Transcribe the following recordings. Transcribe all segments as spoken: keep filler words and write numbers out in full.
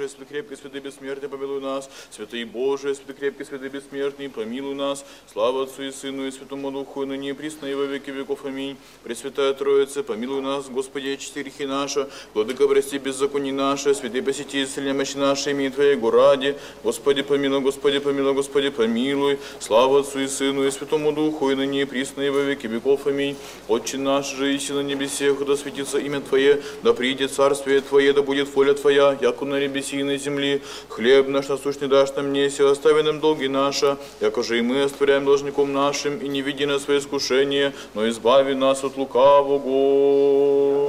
Боже, святый крепкий, святый бессмертный, помилуй нас. Святый Боже, святый крепкий, святый бессмертный, помилуй нас. Слава Отцу и Сыну и Святому Духу, и ныне и присно, и во веки веков. Аминь. Пресвятая Троица, помилуй нас, Господи, очисти грехи наши, Владыка, прости беззаконие наше, святый посети исцели немощи наши, имени Твоего ради. Господи, помилуй, Господи, помилуй, Господи, помилуй. Слава Отцу и Сыну и Святому Духу, и ныне и присно, и во веки веков. Аминь. Отче наш же, иси на небесех, да светится имя Твое, да придет царствие Твое, да будет воля Твоя, яко на небеси и на земли. Хлеб наш насущный дашь нам днесь, и остави нам долги наши, яко же и мы оставляем должником нашим, и не веди нас в свое искушение, но избави нас от лукавого.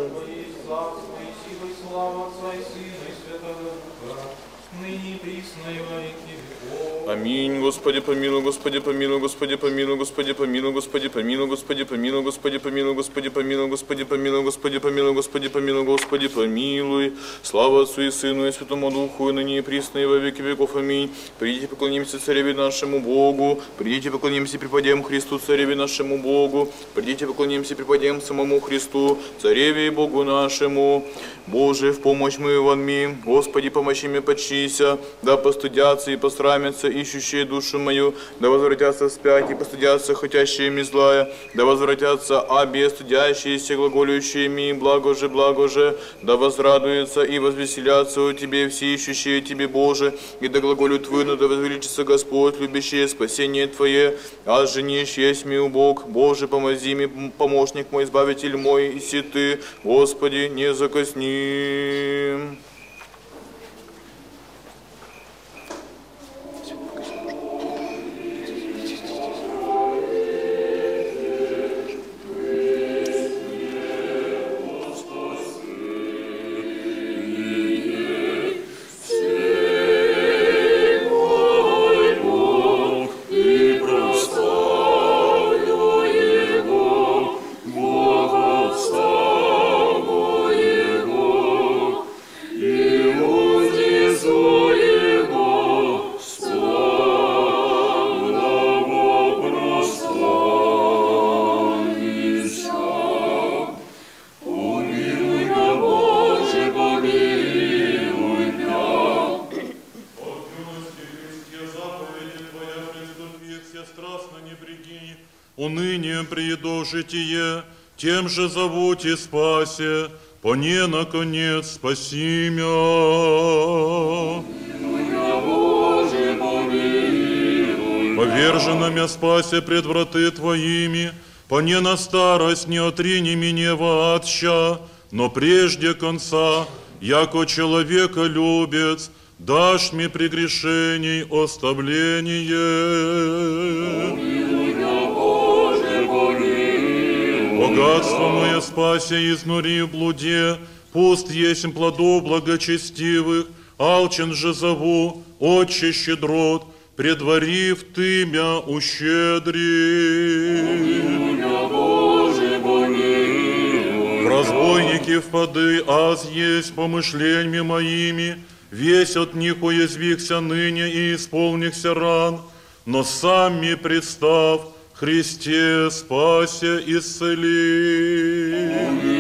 Аминь. Господи, помилуй, Господи, помилуй, Господи, помилуй, Господи, помилуй, Господи, помилуй, Господи, помилуй, Господи, помилуй, Господи, помилуй, Господи, помилуй, Господи, помилуй, Господи, помилуй, Господи, помилуй. Слава Отцу и Сыну и Святому Духу, и ныне и присно, и во веки веков. Аминь. Придите, поклонимся Цареве нашему Богу, придите, поклонимся, преподем Христу, Цареве нашему Богу, придите, поклонимся, преподем самому Христу, Цареве и Богу нашему. Боже, в помощь мы вонми, Господи, помощи мне, почися, да постыдятся и посрамятся ищущие душу мою, да возвратятся вспять и постыдятся хотящие ми злая, да возвратятся обе стыдящиеся, глаголющие ми, благо же, благо же, да возрадуются и возвеселятся у Тебе все ищущие Тебе, Боже, и да глаголют выну, да возвеличится Господь, любящее спасение Твое, а женишь есть ми у Бог, Боже, помози ми, помощник мой, избавитель мой, и си Ты, Господи, не закосни. Житие, тем же зовут и спасе, поне наконец спаси мя. Повержена мя спасе пред враты Твоими, поне на старость не отрини меня отща, но прежде конца, яко человека любец, дашь мне прегрешений оставление. Богатство мое спаси изнури в блуде, пуст есть плодов благочестивых, алчен же зову, Отче щедрот, предварив Ты мя ущедри. В разбойники впады, аз есть помышлениями моими, весь от них уязвихся ныне и исполнихся ран, но сам ми представ, Христе, спася, исцели.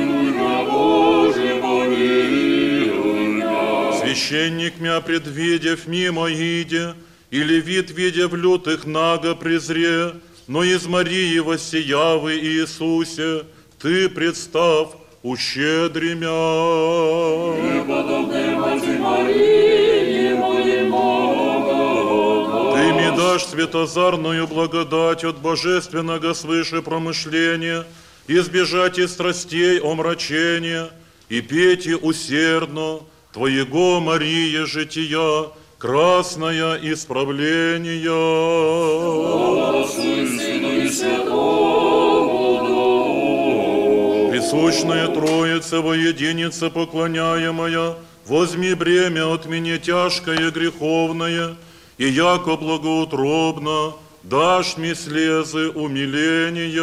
Священник мя, предвидев мимо иде, и левит, видя в лютых наго презре, но из Марии воссиявы Иисусе, Ты представ, ущедри мя. Преподобной Мати Марии, молимо. Ты ми дашь светозарную благодать от божественного свыше промышления, избежать и страстей омрачения, и пейте усердно Твоего, Мария, жития, красное исправление. Слава Отцу и Сыну и Святому Духу. Присущная Троица, воединица поклоняемая, возьми бремя от меня тяжкое греховное, и яко благоутробно дашь мне слезы умиления.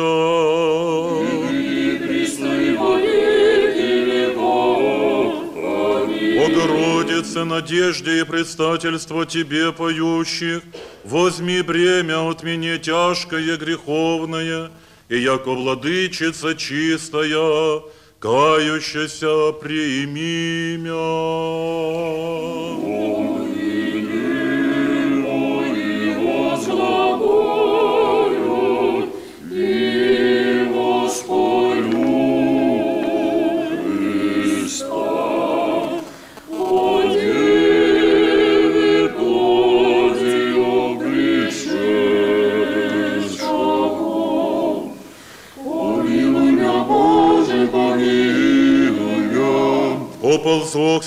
Богородице, надежде и предстательство Тебе поющих, возьми бремя от меня тяжкое греховное, и яко владычица чистая, кающаяся прими мя.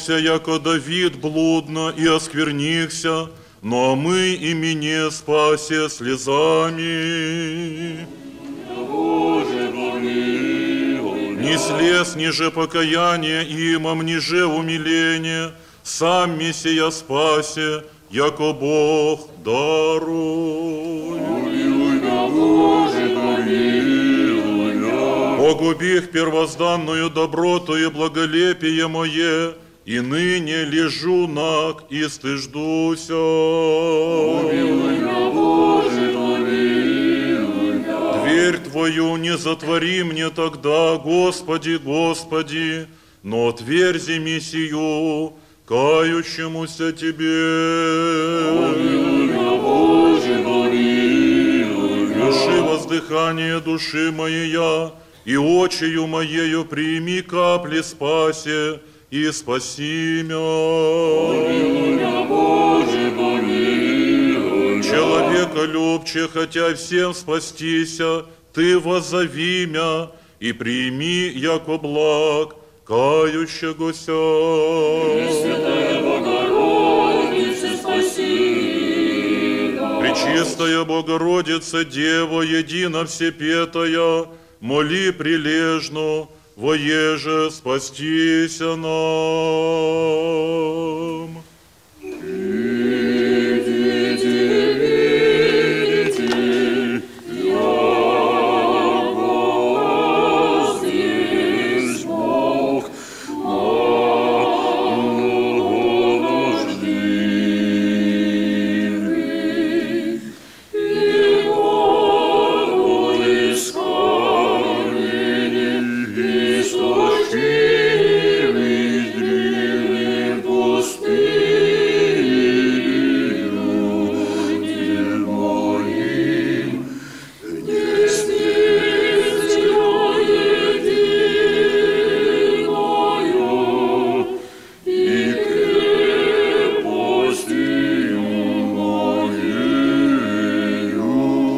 впился, яко Давид блудно и осквернихся, но мы имени спасе слезами. Боже, помилуй. Ни слез, ни же покаяние имам, ни же умиление, сам Мессия спасе, яко Бог даруй. Помилуй меня, Боже, помилуй меня. Погубих первозданную доброту и благолепие мое, и ныне лежу наг и стыждуся. Помилуй меня, Боже, помилуй меня. Дверь Твою не затвори мне тогда, Господи, Господи, но отверзи ми сию, кающемуся Тебе. Помилуй меня, Боже, помилуй меня. Души воздыхание души моя, и очию моею прими капли спасе, и спаси мя. Помилуй меня, Боже, помилуй меня. Человека любче, хотя всем спастися, Ты воззови мя, и прими, яко благ, кающегося. Пресвятая Богородица, спаси нас. Пречистая Богородица, Дева, едино всепетая, моли прилежно, воеже спастися нам. Видите, видите, яко здесь Бог многождивый, и воду из камня истощимый древним пустынью, дел моим не смертью единою и крепостью моею.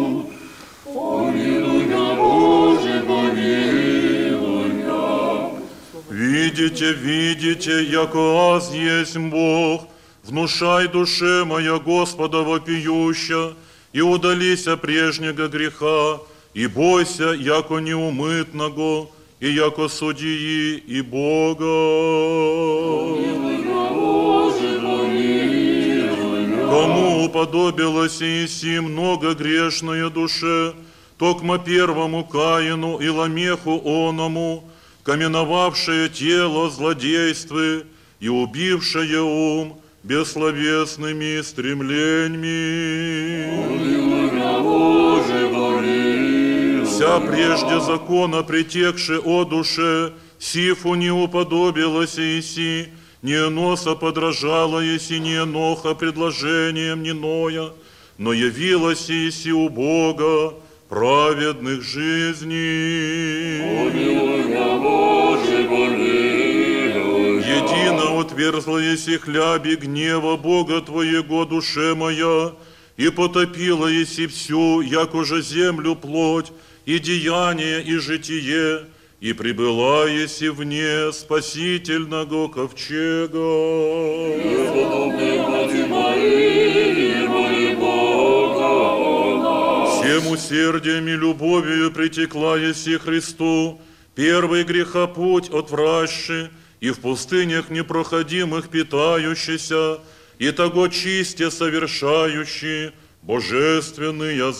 Помилуй меня, Боже, помилуй меня. Видите, видите, яко аз есть Бог, внушай душе моя Господа вопиюща, и удалися прежнего греха, и бойся, яко неумытного, и яко судьи и Бога. Помилуй меня, Боже, помилуй меня. Кому уподобилось Иси много грешная душе, токмо первому Каину и Ламеху оному, каменовавшее тело злодействы и убившее ум бессловесными стремлениями. Помилуй меня, Боже, помилуй. Вся прежде закона притекши о душе, сифу не уподобилась Иси, не Еноса подражала Иси, не Еноха предложением не Ноя, но явилась Иси у Бога праведных жизней. Помилуй меня, Боже, помилуй. Едино отверзла еси хляби гнева Бога Твоего, душе моя, и потопила еси всю, яко же землю плоть, и деяние, и житие, и прибыла еси вне спасительного ковчега. Преподобные братья мои, моли Бога о нас. Всем усердием и любовью притекла еси Христу, первый грехопуть отвращи, и в пустынях непроходимых питающийся, и того чисте совершающий божественные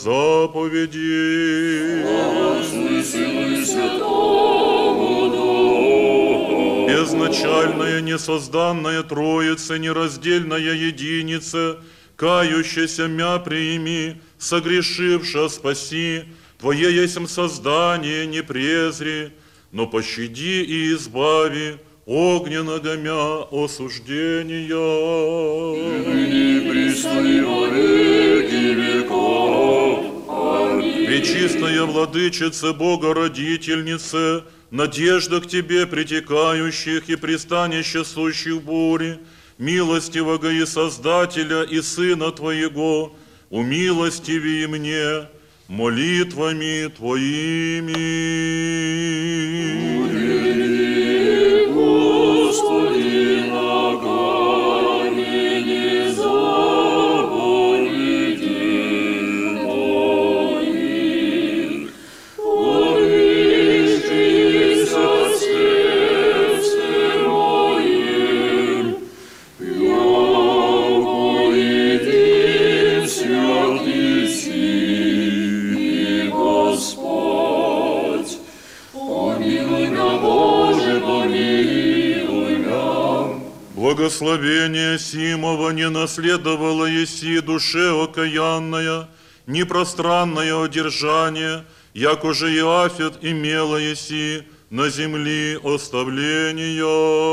заповеди. Слава Отцу и Сыну и Святому Духу. Безначальная, несозданная Троица, нераздельная единица, кающаяся мя приими, согрешивша спаси, Твое есмь создание не презри, но пощади и избави огненного мя осуждения. Ныне присно и во веки веков. Аминь. Пречистая Владычица, Богородительнице, надежда к Тебе притекающих и пристанище сущих в буре, милостивого и Создателя и Сына Твоего, умилостиви и мне молитвами Твоими. Господи наш. Благословение симого не наследовало еси душе окаянная, ни пространное одержание, як уже Иафет имела еси на земли оставления.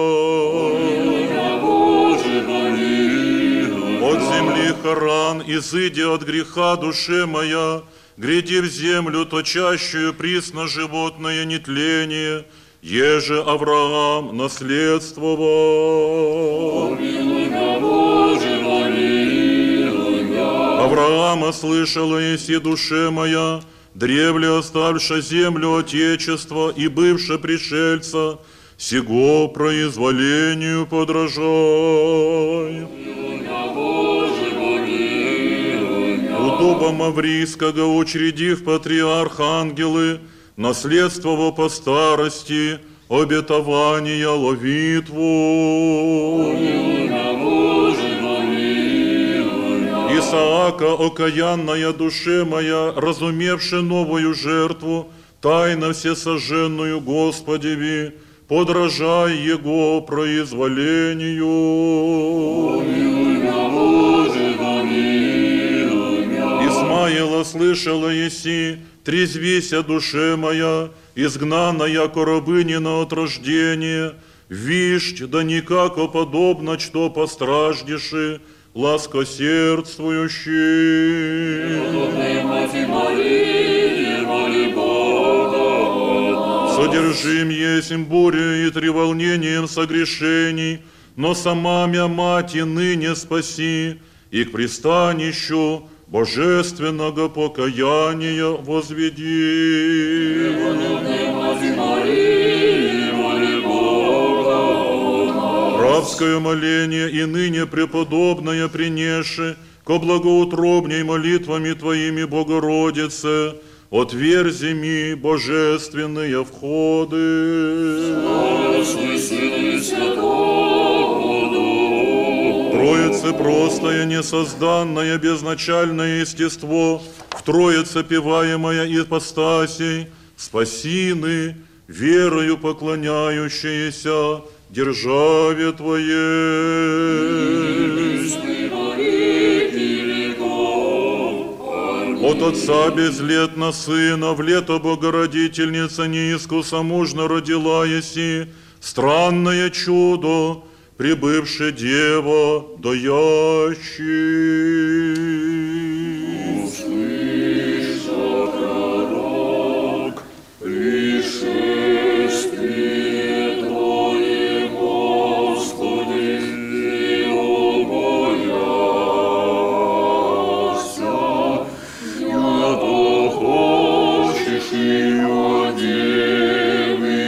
От земли Харан, изыди от греха, душе моя, гряди в землю точащую присно животное нетление, еже Авраам наследствовал. Авраама слышала еси душе моя, древле оставша землю отечества и бывше пришельца, сего произволению подражай. У дуба Маврийского учредив патриарх ангелы, наследствово по старости, обетования ловитву. Исаака, окаянная душе моя, разумевши новую жертву, тайно всесожженную Господеви, подражай Его произволению. Исмаила слышала еси, трезвися, душе моя, изгнанная коробынина от рождения, вишь, да никако подобно, что постраждеши, ласкосердствующий. Содержим есмь бурей и треволнением согрешений, но сама мя мать и ныне спаси, и к пристанищу божественного покаяния возведи. Рабское моление и ныне преподобное принеши ко благоутробней молитвами Твоими, Богородице, отверзи ми божественные входы. Троице простое, несозданное, безначальное естество, в Троице певаемая ипостасей, спасины, верою поклоняющиеся державе Твоей. От Отца безлетно Сына, в лето Богородительница неискусомужно родила еси, странное чудо, прибывшее Дева даящий. Услыша пророк, пришествие Твое, Господи, и убояся, яко хочешь и о Деве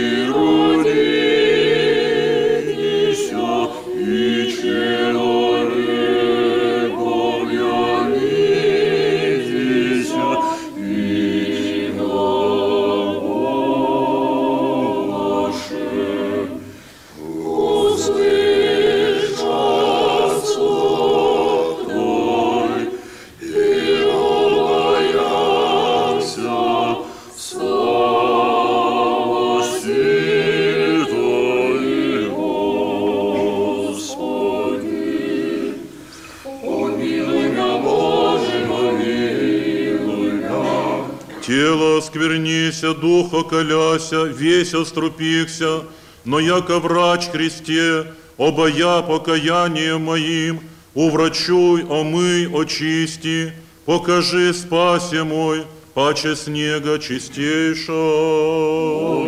родися, и человеком явитеся, и наше услышаться Твой, и убояся слава силы Твоей, Господи. Помилуй меня, Боже, помилуй меня. Тело осквернися, дух околяся, весь острупихся, но яко врач кресте, обая покаянием моим, уврачуй, омый, очисти, покажи спасе мой, паче снега чистейшего.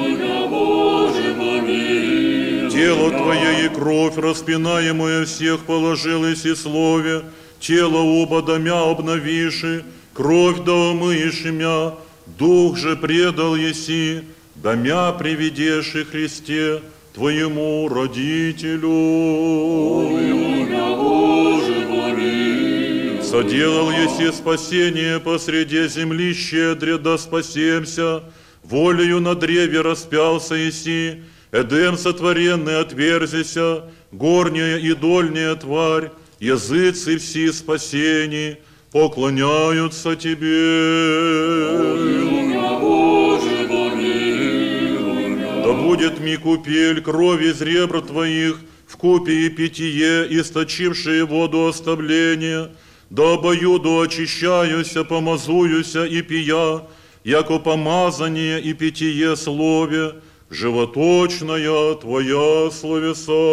Тело Твое и кровь, распинаемое всех, положилось и слове, тело оба домя обновиши, кровь да омыешь мя, дух же предал еси, домя приведеши Христе, Твоему родителю. Соделал еси спасение посреди земли щедре, да спасемся, волею на древе распялся еси, Эдем сотворенный отверзися, горняя и дольняя тварь, языцы все спасений поклоняются Тебе. Да будет ми купель крови из ребр Твоих, в вкупе и питье, источившие воду оставления, да обоюду очищаюся, помазуюся и пия, яко помазание и питье слове, животочная Твоя словеса.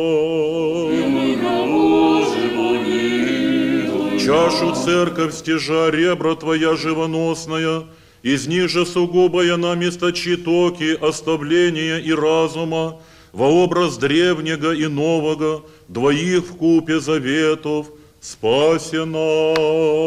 Чашу церковь стяжа, ребра Твоя живоносная, из них же сугубая нам источи токи оставления и разума, во образ древнего и нового, двоих вкупе заветов, спаси нас.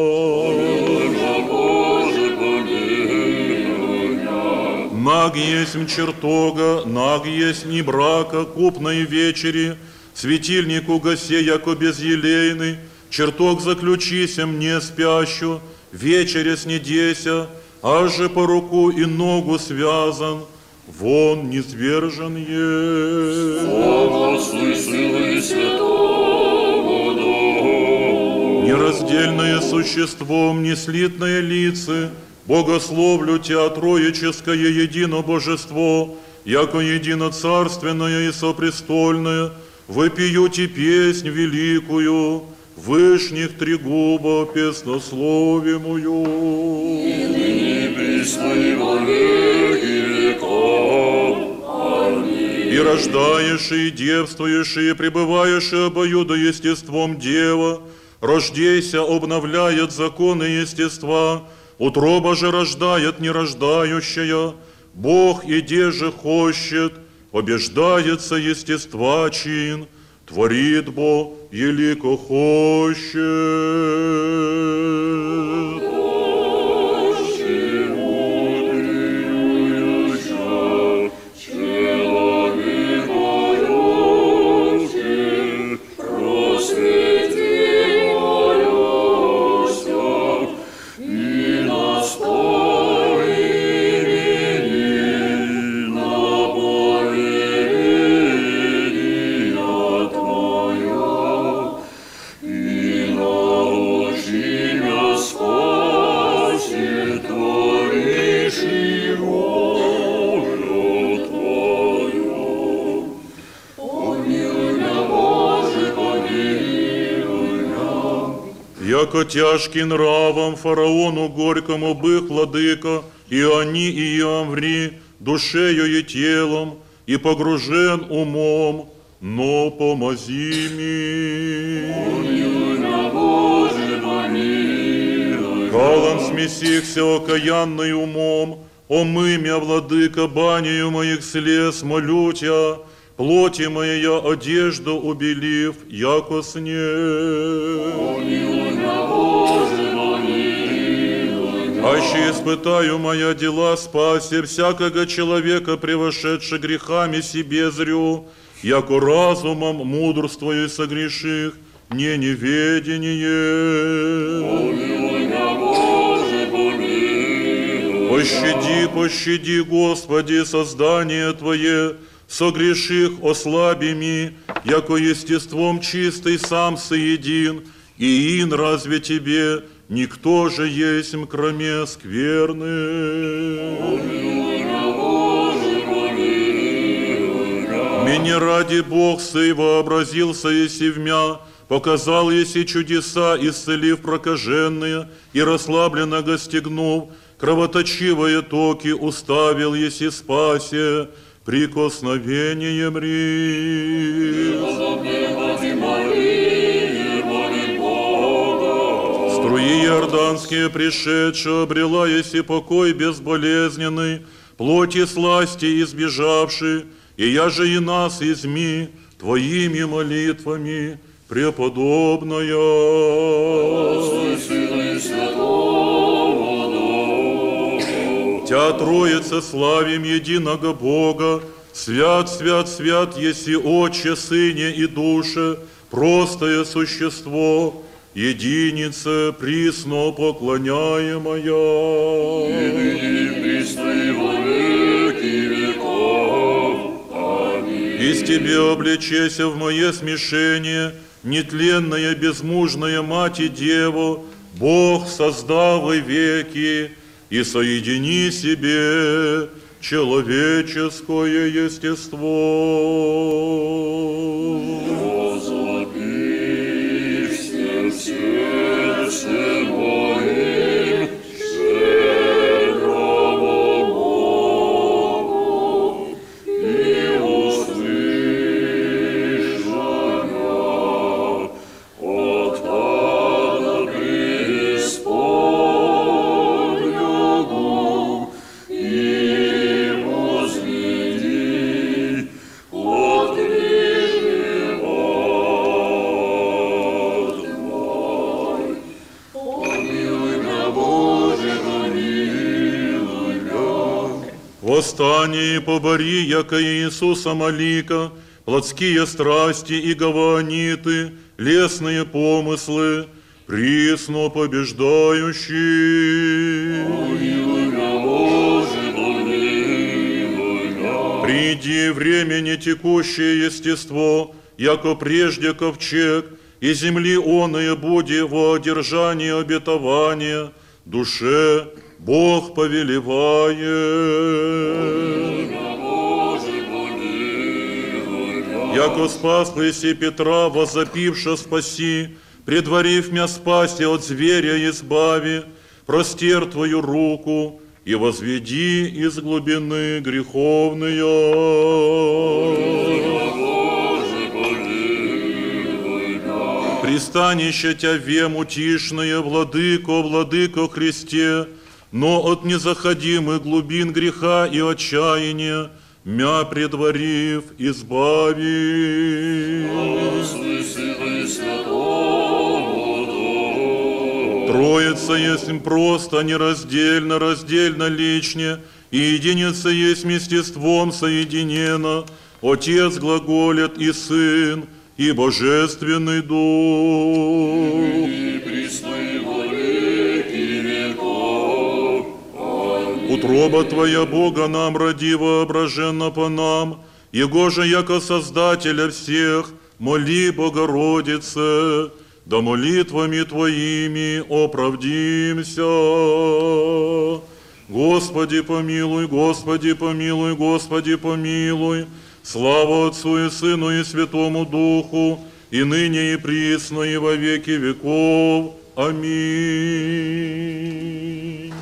Наг есмь чертога, наг есмь и брака, купной вечери, светильник угасе, яко безелейный, чертог заключися мне спящу, вечеря снедеся, аж же по руку и ногу связан, вон низвержен есть. Слава силы святого Духа. Нераздельное существом, неслитное лице, богословлю Тя троическое едино божество, яко едино царственное и сопрестольное, вопию Ти песнь великую, вышних три губа песнословимую. И ныне пресны во веки веков. Аминь. И рождаешь, и девствуешь, и пребываешь обоюдо естеством Дева, рождейся, обновляет законы естества, утроба же рождает нерождающая, Бог иде же хощет, побеждается естества чин, творит Бог, елико хощет. Яко тяжкий нравом фараону горькому бых владыка, и они, и Иамври, душею и телом, и погружен умом, но помози ми. Калом смесихся окаянный умом, омы мя, владыка, банею моих слез, молю Тя, плоти моя одежду убелив, яко снег. Аще испытаю моя дела, спаси всякого человека, превошедше грехами себе зрю, яко разумом мудрствую согреших, не неведение. Пощади, пощади, Господи, создание Твое, согреших ослаби ми, яко естеством чистый сам соедин, и ин разве Тебе, никто же есть кроме скверны. Меня ради Бог сей вообразился еси в мя, показал еси чудеса, исцелив прокаженные, и расслабленно гостегнув, кровоточивые токи уставил еси спасе, прикосновением рис. Струи иорданские пришедшие, обрела еси покой безболезненный, плоти сласти избежавши, и я же и нас изми Твоими молитвами преподобная. Тя Троица славим единого Бога, свят, свят, свят еси Отче, Сыне и Душе, простое существо, единица присно поклоняемая. И ныне присно и во веки веков. Аминь. Из Тебе облечеся в мое смешение, нетленная безмужная Мать и Дева, Бог создал и веки, и соедини себе человеческое естество. Восстани и побори, яко Иисуса молика, плотские страсти и гаваниты, лесные помыслы, присно побеждающий. Приди времени текущее естество, яко прежде ковчег, и земли оное буди во одержании обетования, душе Бог повелевает. Яко спас Иси Петра, возопивша спаси, предварив мя спаси от зверя избави, простер Твою руку и возведи из глубины греховные. Пристанище Тя вем утишное, владыко, владыко Христе, но от незаходимых глубин греха и отчаяния мя предварив избави. Троица есть просто, нераздельно, раздельно личне, и единица есть естеством соединена, Отец глаголет и Сын, и Божественный Дух. Утроба Твоя, Бога, нам роди воображенно по нам, Его же, яко Создателя всех, моли, Богородице, да молитвами Твоими оправдимся. Господи, помилуй, Господи, помилуй, Господи, помилуй. Слава Отцу и Сыну и Святому Духу, и ныне и присно, и во веки веков. Аминь.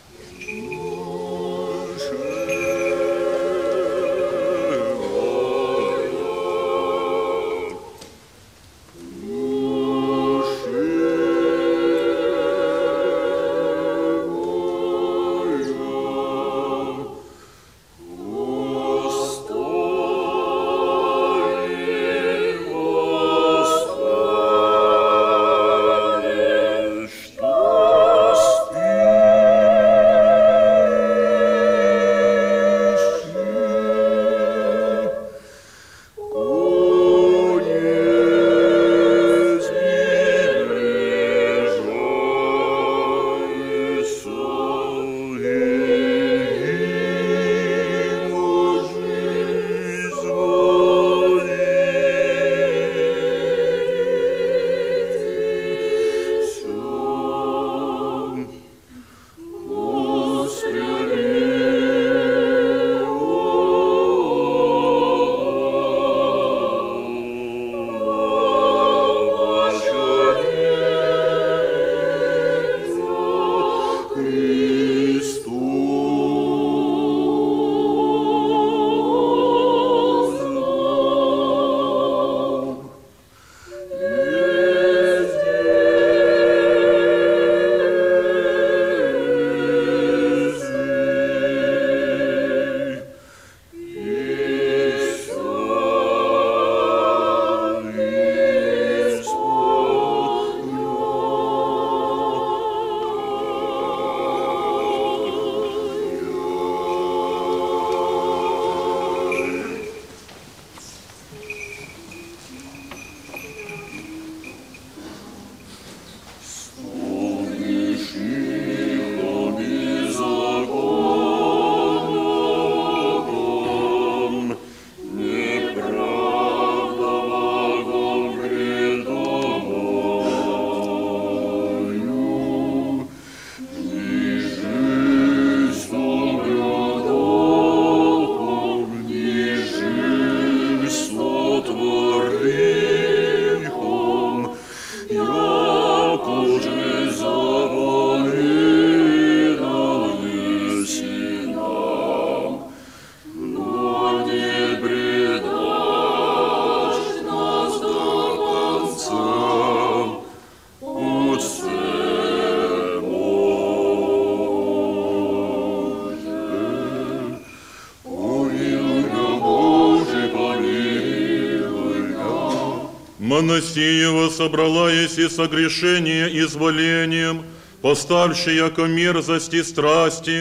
Моносиева собрала еси согрешение изволением, поставши яко мерзости страсти,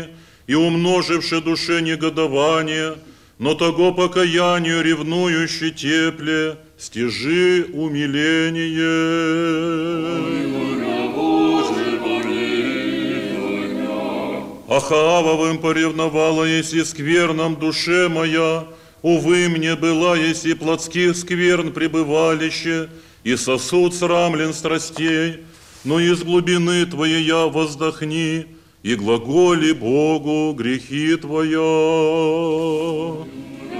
и умноживши душе негодование, но того покаянию ревнующий тепле, стяжи умиление. Ахавовым поревновала, еси скверном душе моя, увы, мне была, еси плотских скверн пребывалище, и сосуд срамлен страстей, но из глубины Твоей я воздохни, и глаголи Богу грехи Твоя.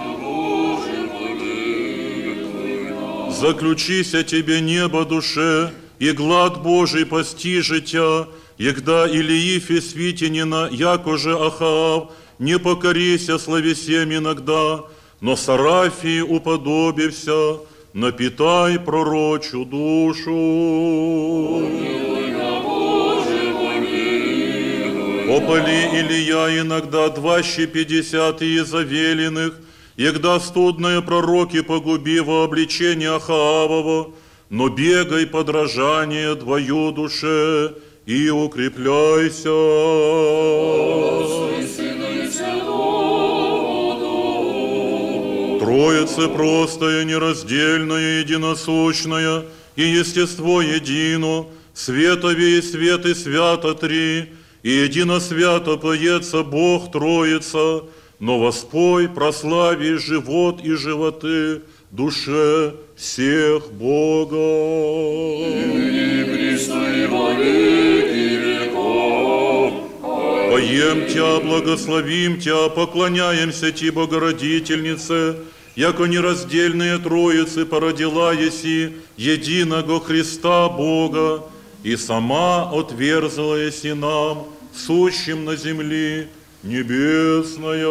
Заключися Тебе небо душе, и глад Божий постижи Тя, егда Илиифе свитенина, якоже Ахав, не покорися словесем иногда, но Сарафии уподобився, напитай пророчу душу. Опали Илия иногда дваще пятьдесят Иезавелиных, егда студные пророки погуби во обличение Ахавова, но бегай подражание двою душе и укрепляйся. Троице простая, нераздельная, единосущная, и естество едино, светове и свет и свято три, и едино свято поется Бог Троица, но воспой, прослави живот и животы душе всех Бога. Поем Тя, благословим Тя, поклоняемся Ти, Богородительнице, яко нераздельные Троицы породила еси единого Христа Бога, и сама отверзала еси нам, сущим на земли небесная.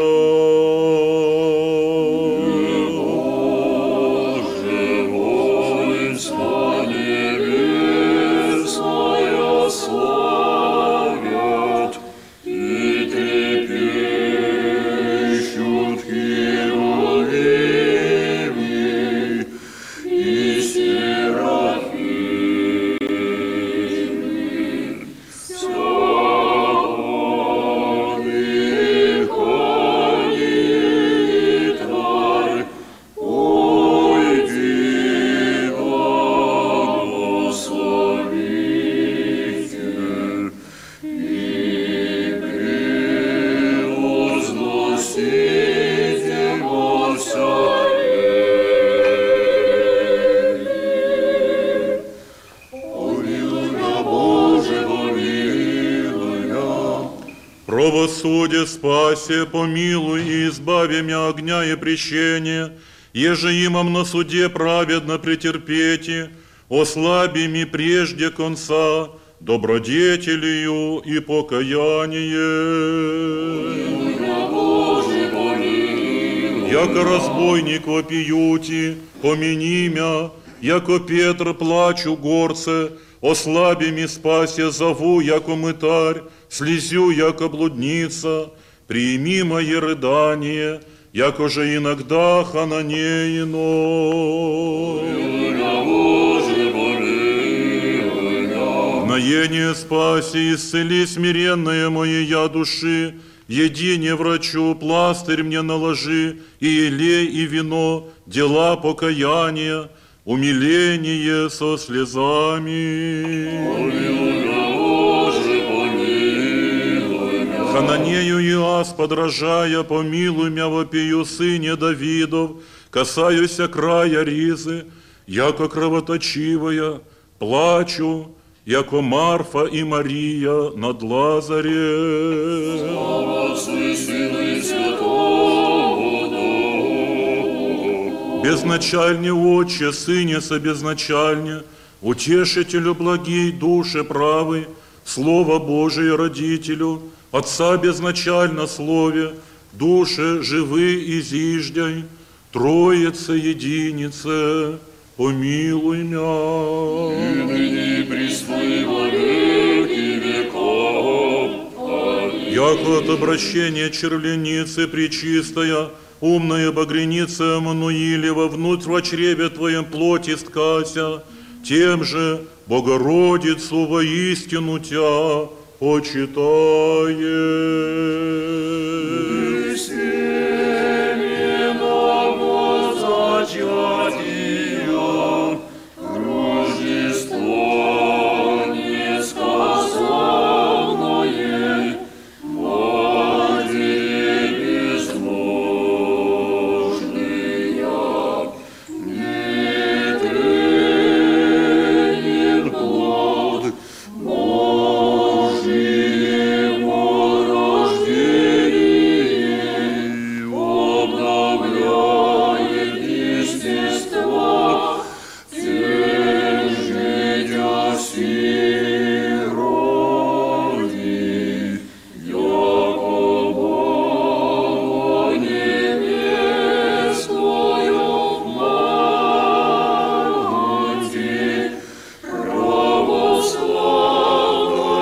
Правосудие спаси, помилуй и избави мя огня и прещения, еже имам на суде праведно претерпети, ослаби ми прежде конца, добродетелью и покаяние. Яко разбойник вопиюти, помяни мя, яко Петр плачу горце, ослаби ми спасе зову, яко мытарь, слезю, яко блудница, прими мои рыдания, яко же иногда хананеино. Наение спаси, исцели смиренное мое я души, едине врачу, пластырь мне наложи, и елей, и вино, дела покаяния, умиление со слезами. Хананею и аз, подражая, помилуй мя вопию сыне Давидов, касаюся края ризы, яко кровоточивая, плачу, яко Марфа и Мария над Лазарем. Слава Отцу и Сыну и Святому Духу. Безначальне Отче, Сыне собезначальне, утешителю благий, душе правый, Слово Божие родителю, Отца безначально слове, душе живы и зиждяй, Троице единице, помилуй мя. И ныне пресной во веки веков. Аминь. Яко от обращения червленицы пречистая, умная багреница Эммануилева, внутрь во чреве Твоем плоти сткася, тем же Богородицу воистину Тя почитаем. Семенного зачатия, Рождество несказанное, Матери безбожная, нетренен плод Божьего рождения, обновляет естества, тем житя сироти, яко невестою мати, православно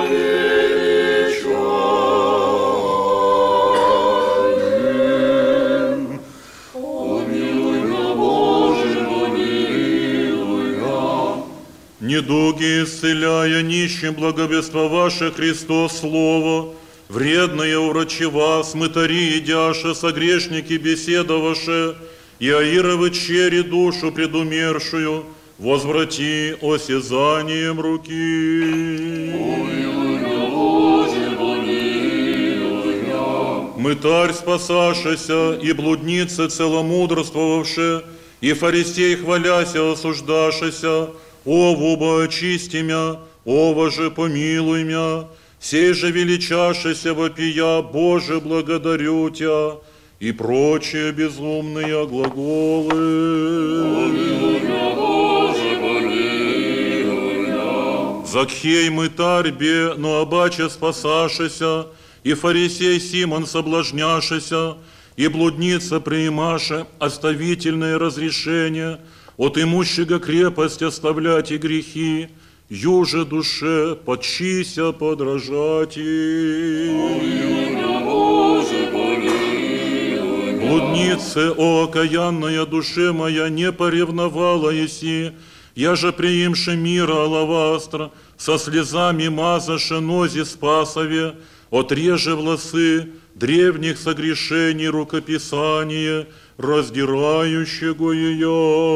величаем. Помилуй меня, Боже, помилуй меня. Недуги исцеляя, нищим благовествоваше Христос Слово, вредное урочева, смытари едяше, согрешники беседоваше, и аировы чери душу предумершую, возврати осязанием руки. Помилуй меня, Боже, помилуй меня. Мытарь спасашася, и блудницы целомудрствовавше, и фарисей хваляся осуждашася, овуба очисти мя, ова же помилуй мя, сей же величашися вопия, Боже, благодарю Тя, и прочие безумные глаголы. Помилуй меня, Боже, помилуй меня. Закхей мытарь бе, но обаче спасашися, и фарисей Симон соблажняшися, и блудница приимаше оставительное разрешение, от имущего крепость оставлять и грехи, юже душе подчися подражати. Помилуй меня, Боже, помилуй меня. Блуднице, о окаянная душе моя, не поревновала еси, я же приимши мира алавастра, со слезами мазаше нози спасове, отреже волосы древних согрешений рукописание, раздирающего ее.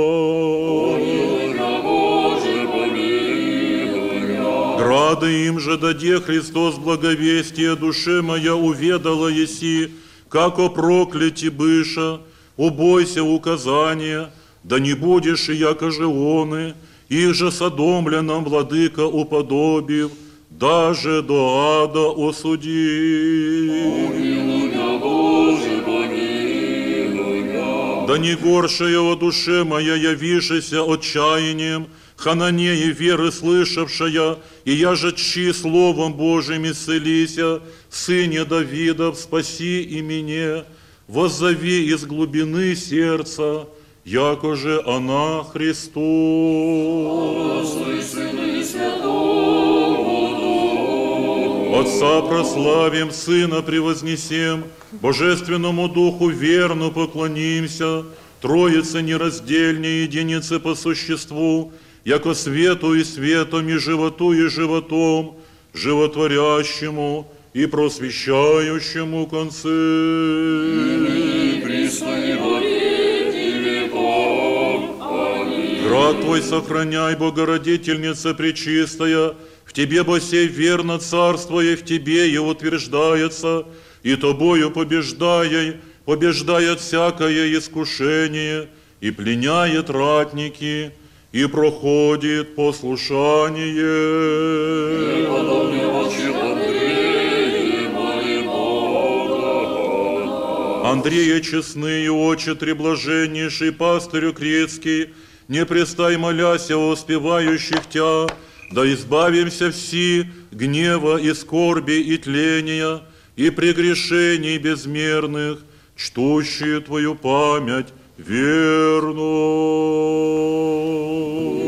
Помилуй меня, Боже, помилуй меня. Грады им же даде Христос благовестие, душе моя уведала еси, как о прокляти быша, убойся указания, да не будешь и яко же оны, их же содомленным владыка уподобив, даже до ада осуди. Помилуй меня, Боже, помилуй меня. Да не горшая о душе моя явишися отчаянием, Хананеи веры слышавшая, и я же чьи словом Божьим исцелися, Сыне Давидов, спаси и меня, воззови из глубины сердца, яко же она Христос. Послай Сына Святого Духа. Отца прославим, Сына превознесем, Божественному Духу верно поклонимся, Троице нераздельней, единице по существу, яко свету и светом, и животу и животом, животворящему и просвещающему концы. И присно и во веки веков. Аминь. Град Твой сохраняй, Богородительница пречистая, в Тебе бо сей верно царство, и в Тебе и утверждается, и Тобою побеждая, побеждает всякое искушение, и пленяет ратники, и проходит послушание. Подобный отче Андрея моего. Андрея честные очи, треблаженнейший пастырю крецкий, не престай моляся о успевающих Тя, да избавимся все гнева и скорби и тления, и прегрешений безмерных, чтущие Твою память верну.